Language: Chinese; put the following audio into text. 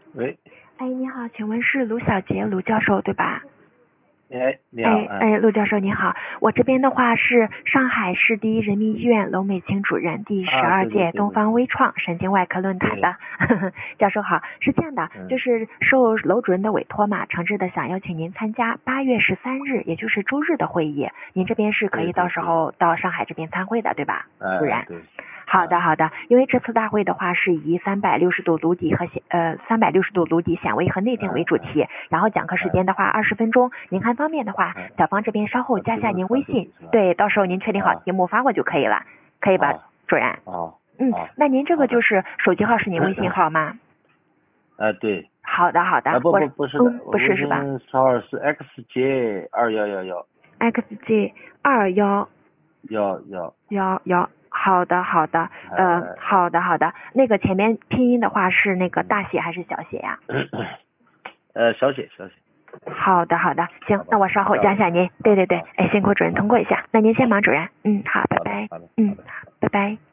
喂， 哎，你好，请问是卢小杰卢教授对吧？ 哎，你好， 陆教授你好，我这边的话是上海市第一人民医院娄美清主任，第12 对对届东对对对方微创神经外科论坛的。教授好，是这样的， 嗯， 就是受娄主任的委托嘛，诚挚的想邀请您参加8月13日，也就是周日的会议。您这边是可以到时候到上海这边参会的，对吧？主任。 对， 好的，好的。因为这次大会的话是以360度颅底和360度颅底显微和内镜为主题，然后讲课时间的话20分钟。您看方便的话，小芳这边稍后加下您微信，对，到时候您确定好题目发过就可以了，可以吧，主任？那您这个就是手机号是您微信号吗？ 对。 好的，好的。 不是的， 不是是吧？ 微信号是 XJ2111。 XJ2111。好的，好的，好的，好的。那个前面拼音的话是那个大写还是小写呀？ 小写。 好的，好的，行，那我稍后加一下您。对，辛苦主任通过一下。那您先忙，主任。好，拜拜。好，拜拜。